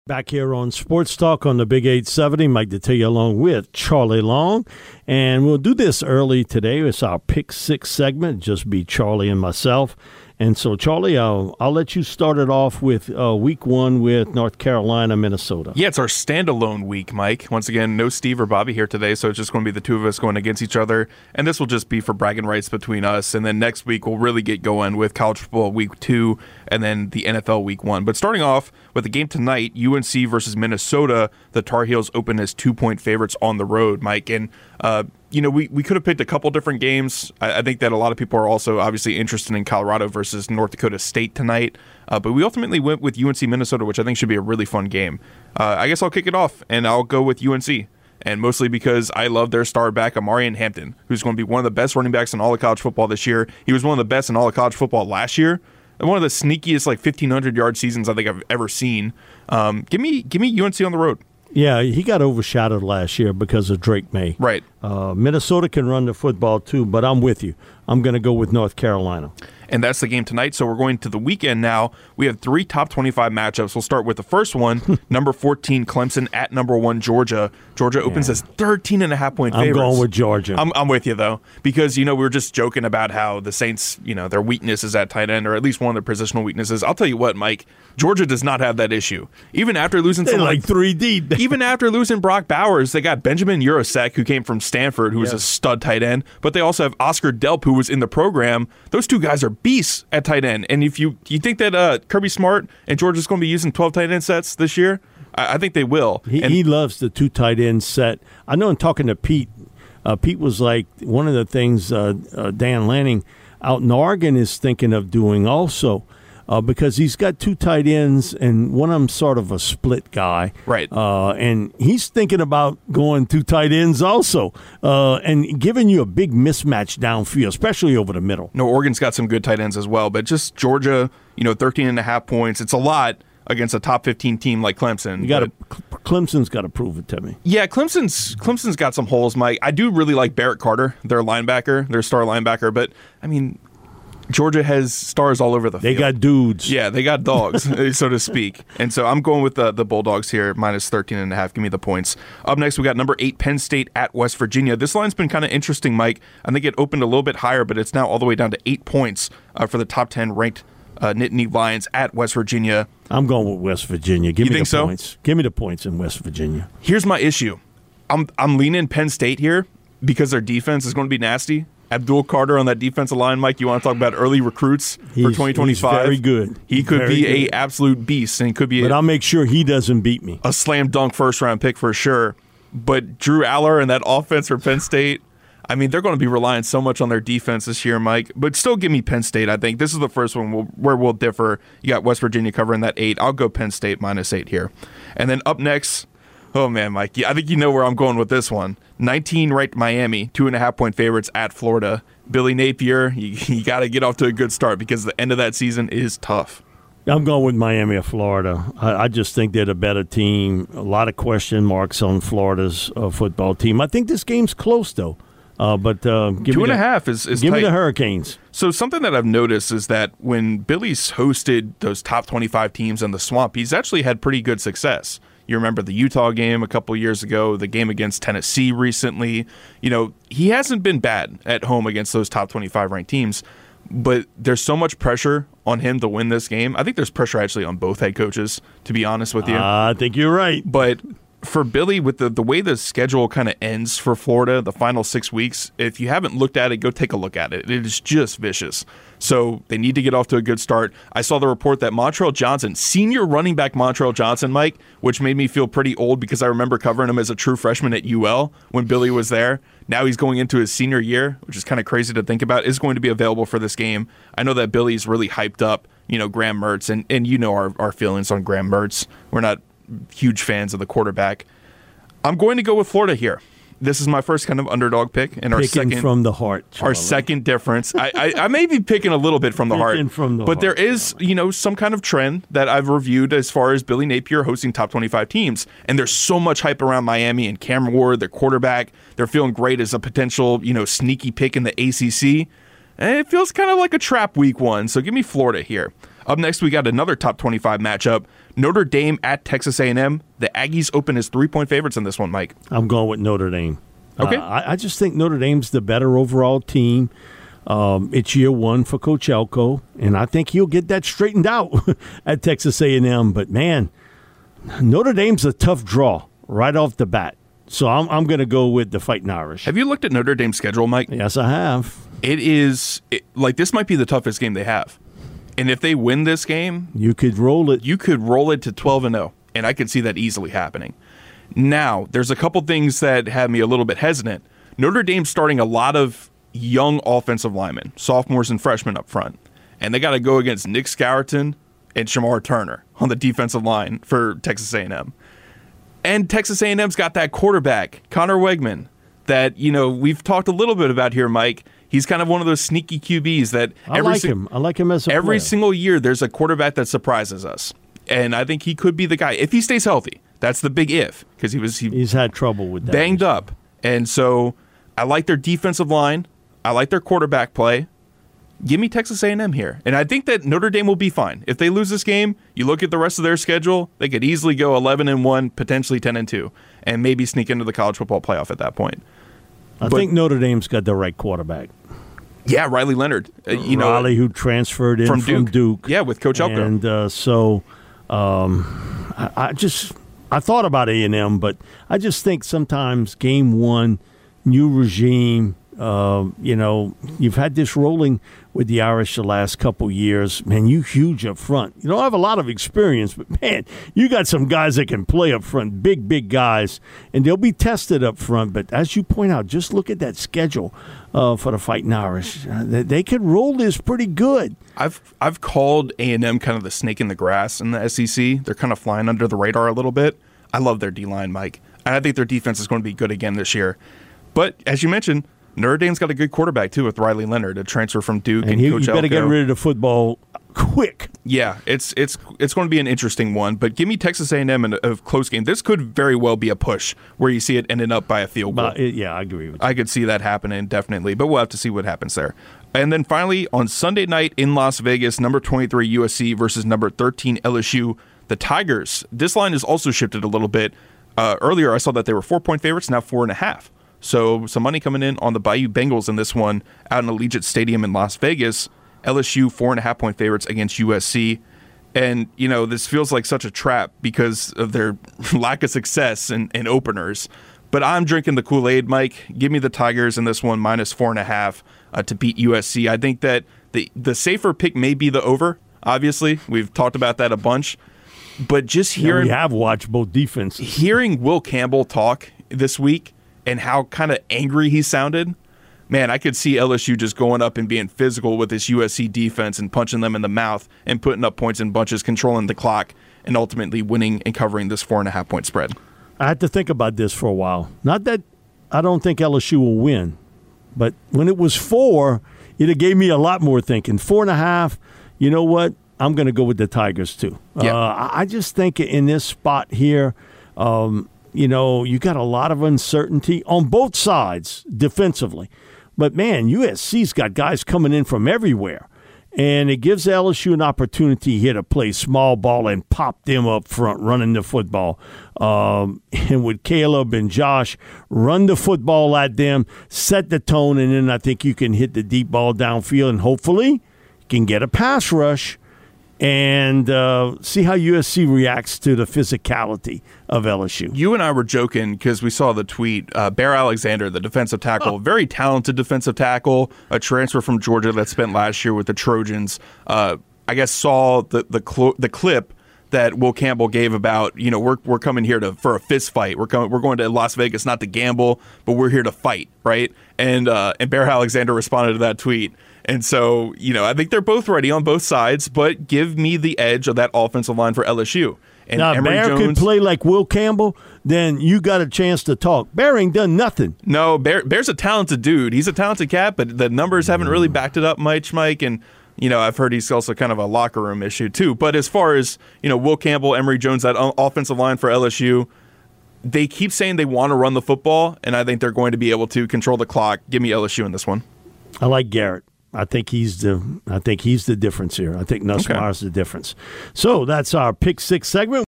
Back here on Sports Talk on the Big 870, Mike Detillier along with Charlie Long. And we'll do this early today. It's our Pick Six segment, just be Charlie and myself. And so, Charlie, I'll let you start it off with week one with North Carolina, Minnesota. Yeah, it's our standalone week, Mike. Once again, no Steve or Bobby here today, so it's just going to be the two of us going against each other. And this will just be for bragging rights between us. And then next week, we'll really get going with college football week 2 and then the NFL week 1. But starting off with the game tonight, UNC versus Minnesota, the Tar Heels open as 2-point favorites on the road, Mike. And we could have picked a couple different games. I think that a lot of people are also obviously interested in Colorado versus North Dakota State tonight. But we ultimately went with UNC Minnesota, which I think should be a really fun game. I guess I'll kick it off, and I'll go with UNC. And mostly because I love their star back, Amarian Hampton, who's going to be one of the best running backs in all of college football this year. He was one of the best in all of college football last year. And one of the sneakiest 1,500-yard seasons I think I've ever seen. Give me UNC on the road. Yeah, he got overshadowed last year because of Drake May. Right. Minnesota can run the football too, but I'm with you. I'm going to go with North Carolina. And that's the game tonight. So we're going to the weekend now. We have 3 top 25 matchups. We'll start with the first one, number 14 Clemson at number 1 Georgia. Georgia opens as 13.5-point favorites. I'm going with Georgia. I'm with you, though, because, we were just joking about how the Saints, their weakness is at tight end, or at least one of their positional weaknesses. I'll tell you what, Mike, Georgia does not have that issue. Even after losing They're like 3 deep. Even after losing Brock Bowers, they got Benjamin Urasek, who came from Stanford, who was a stud tight end, but they also have Oscar Delp, who was in the program. Those two guys are beasts at tight end. And if you think that Kirby Smart and Georgia's going to be using 12 tight end sets this year, I think they will. He loves the 2 tight end set. I know in talking to Pete, Pete was like, one of the things Dan Lanning out in Oregon is thinking of doing also, because he's got 2 tight ends and one of them sort of a split guy. Right. And he's thinking about going 2 tight ends also and giving you a big mismatch downfield, especially over the middle. No, Oregon's got some good tight ends as well, but just Georgia, 13.5 points. It's a lot against a top 15 team like Clemson. Clemson's got to prove it to me. Yeah, Clemson's got some holes, Mike. I do really like Barrett Carter, their linebacker, their star linebacker, but Georgia has stars all over the field. They got dudes. Yeah, they got dogs, so to speak. And so I'm going with the Bulldogs here, minus 13.5. Give me the points. Up next, we got number 8, Penn State at West Virginia. This line's been kind of interesting, Mike. I think it opened a little bit higher, but it's now all the way down to 8 points for the top 10 ranked Nittany Lions at West Virginia. I'm going with West Virginia. Give me the so? points. Give me the points in West Virginia. Here's my issue. I'm leaning Penn State here because their defense is going to be nasty. Abdul Carter on that defensive line, Mike, you want to talk about early recruits for 2025? He's very good. He could be an absolute beast, and could be But I'll make sure he doesn't beat me. A slam dunk first-round pick for sure. But Drew Aller and that offense for Penn State, they're going to be relying so much on their defense this year, Mike. But still give me Penn State, I think. This is the first one where we'll differ. You got West Virginia covering that 8. I'll go Penn State minus 8 here. And then up next, oh, man, Mike, I think you know where I'm going with this one. 19 ranked Miami, 2.5-point favorites at Florida. Billy Napier, you got to get off to a good start because the end of that season is tough. I'm going with Miami of Florida. I just think they're the better team. A lot of question marks on Florida's football team. I think this game's close, though. But 2.5 is give tight. me the Hurricanes. So something that I've noticed is that when Billy's hosted those top 25 teams in the Swamp, he's actually had pretty good success. You remember the Utah game a couple years ago, the game against Tennessee recently. He hasn't been bad at home against those top 25 ranked teams, but there's so much pressure on him to win this game. I think there's pressure actually on both head coaches, to be honest with you. I think you're right. But for Billy, with the way the schedule kind of ends for Florida, the final 6 weeks, if you haven't looked at it, go take a look at it. It is just vicious. So they need to get off to a good start. I saw the report that Montrell Johnson, senior running back Montrell Johnson, Mike, which made me feel pretty old because I remember covering him as a true freshman at UL when Billy was there. Now he's going into his senior year, which is kind of crazy to think about, is going to be available for this game. I know that Billy's really hyped up, Graham Mertz, and our feelings on Graham Mertz. We're not huge fans of the quarterback. I'm going to go with Florida here. This is my first kind of underdog pick, and our second from the heart. Charlie. Our second difference. I may be picking a little bit from the heart, but there is some kind of trend that I've reviewed as far as Billy Napier hosting top 25 teams, and there's so much hype around Miami and Cameron Ward, their quarterback. They're feeling great as a potential sneaky pick in the ACC, and it feels kind of like a trap week 1. So give me Florida here. Up next, we got another top 25 matchup. Notre Dame at Texas A&M. The Aggies open as 3-point favorites in this one, Mike. I'm going with Notre Dame. Okay. I just think Notre Dame's the better overall team. It's year one for Coach Elko, and I think he'll get that straightened out at Texas A&M. But, man, Notre Dame's a tough draw right off the bat. So I'm going to go with the Fighting Irish. Have you looked at Notre Dame's schedule, Mike? Yes, I have. This might be the toughest game they have. And if they win this game, you could roll it. You could roll it to 12-0, and I could see that easily happening. Now, there's a couple things that have me a little bit hesitant. Notre Dame's starting a lot of young offensive linemen, sophomores and freshmen up front, and they got to go against Nick Scourton and Shamar Turner on the defensive line for Texas A&M. And Texas A&M's got that quarterback, Connor Wegman, that we've talked a little bit about here, Mike. He's kind of one of those sneaky QBs that I like him as a every player. single year there's a quarterback that surprises us. And I think he could be the guy if he stays healthy. That's the big if, because he's had trouble with that. Banged up. And so I like their defensive line. I like their quarterback play. Give me Texas A&M here. And I think that Notre Dame will be fine. If they lose this game, you look at the rest of their schedule, they could easily go 11-1, potentially 10-2, and maybe sneak into the college football playoff at that point. I think Notre Dame's got the right quarterback. Yeah, Riley Leonard. Riley, who transferred in from Duke. Yeah, with Coach Elko. And I thought about A&M, but I just think sometimes game one, new regime, you've had this rolling with the Irish the last couple years. Man, you huge up front. You don't have a lot of experience, but, man, you got some guys that can play up front, big guys, and they'll be tested up front. But as you point out, just look at that schedule for the Fighting Irish. They could roll this pretty good. I've called A&M kind of the snake in the grass in the SEC. They're kind of flying under the radar a little bit. I love their D-line, Mike. And I think their defense is going to be good again this year. But as you mentioned, Notre Dame's got a good quarterback, too, with Riley Leonard, a transfer from Duke and Coach you better Elko. get rid of the football quick. Yeah, it's going to be an interesting one. But give me Texas A&M in a close game. This could very well be a push where you see it ending up by a field goal. Yeah, I agree with you. I could see that happening, definitely. But we'll have to see what happens there. And then finally, on Sunday night in Las Vegas, number 23 USC versus number 13 LSU, the Tigers. This line has also shifted a little bit. Earlier, I saw that they were 4-point favorites, now 4.5. So some money coming in on the Bayou Bengals in this one out in Allegiant Stadium in Las Vegas. LSU 4.5-point favorites against USC. And, this feels like such a trap because of their lack of success in openers. But I'm drinking the Kool-Aid, Mike. Give me the Tigers in this one, minus 4.5 to beat USC. I think that the safer pick may be the over, obviously. We've talked about that a bunch. But just hearing... we have watched both defenses. Hearing Will Campbell talk this week and how kind of angry he sounded, man, I could see LSU just going up and being physical with this USC defense and punching them in the mouth and putting up points in bunches, controlling the clock, and ultimately winning and covering this 4.5-point spread. I had to think about this for a while. Not that I don't think LSU will win, but when it was 4, it gave me a lot more thinking. 4.5, you know what? I'm going to go with the Tigers, too. Yeah. I just think in this spot here, you got a lot of uncertainty on both sides defensively. But, man, USC's got guys coming in from everywhere. And it gives LSU an opportunity here to play small ball and pop them up front running the football. And with Caleb and Josh, run the football at them, set the tone, and then I think you can hit the deep ball downfield and hopefully can get a pass rush and see how USC reacts to the physicality of LSU. You and I were joking because we saw the tweet. Bear Alexander, the defensive tackle, very talented defensive tackle, a transfer from Georgia that spent last year with the Trojans. I guess saw the clip that Will Campbell gave about, we're coming here for a fist fight. We're going to Las Vegas not to gamble, but we're here to fight, right? And Bear Alexander responded to that tweet. And so, I think they're both ready on both sides, but give me the edge of that offensive line for LSU. And now, Emory Bear Jones could play like Will Campbell, then you got a chance to talk. Bear ain't done nothing. No, Bear's a talented dude. He's a talented cat, but the numbers haven't really backed it up much, Mike. And, I've heard he's also kind of a locker room issue, too. But as far as, Will Campbell, Emory Jones, that offensive line for LSU, they keep saying they want to run the football, and I think they're going to be able to control the clock. Give me LSU in this one. I like Garrett. I think he's the difference here. I think Nussmeier's the difference. So that's our Pick Six segment.